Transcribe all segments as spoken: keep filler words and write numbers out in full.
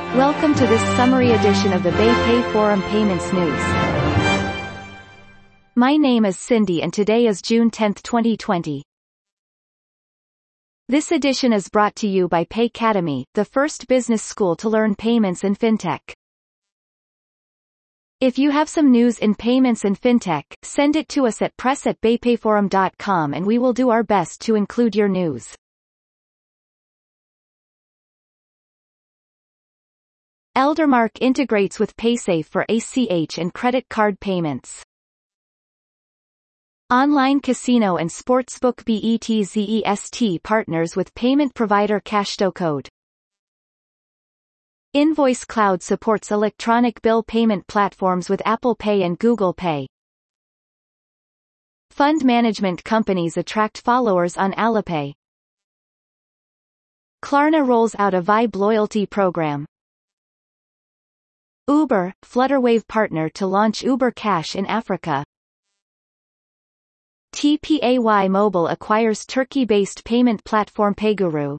Welcome to this summary edition of the BayPay Forum Payments News. My name is Cindy and today is June tenth twenty twenty. This edition is brought to you by Paycademy, the first business school to learn payments and fintech. If you have some news in payments and fintech, send it to us at press at baypayforum dot com and we will do our best to include your news. Eldermark integrates with PaySafe for A C H and credit card payments. Online casino and sportsbook BETZEST partners with payment provider CashdoCode. Invoice Cloud supports electronic bill payment platforms with Apple Pay and Google Pay. Fund management companies attract followers on Alipay. Klarna rolls out a Vibe loyalty program. Uber, Flutterwave partner to launch Uber Cash in Africa. T P A Y Mobile acquires Turkey-based payment platform PayGuru.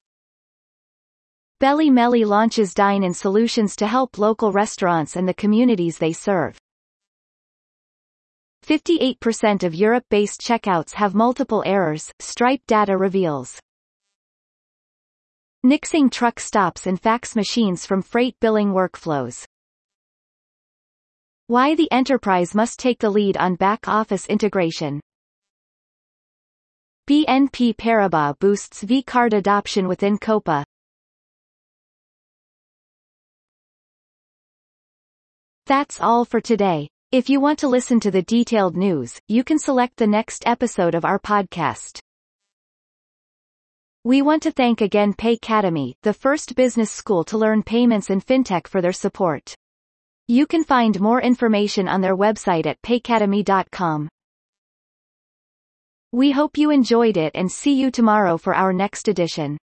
Belly Melly launches dine-in solutions to help local restaurants and the communities they serve. fifty-eight percent of Europe-based checkouts have multiple errors, Stripe data reveals. Nixing truck stops and fax machines from freight billing workflows. Why the enterprise must take the lead on back-office integration. B N P Paribas boosts V-Card adoption within Copa. That's all for today. If you want to listen to the detailed news, you can select the next episode of our podcast. We want to thank again Paycademy, the first business school to learn payments and fintech, for their support. You can find more information on their website at paycademy dot com. We hope you enjoyed it and see you tomorrow for our next edition.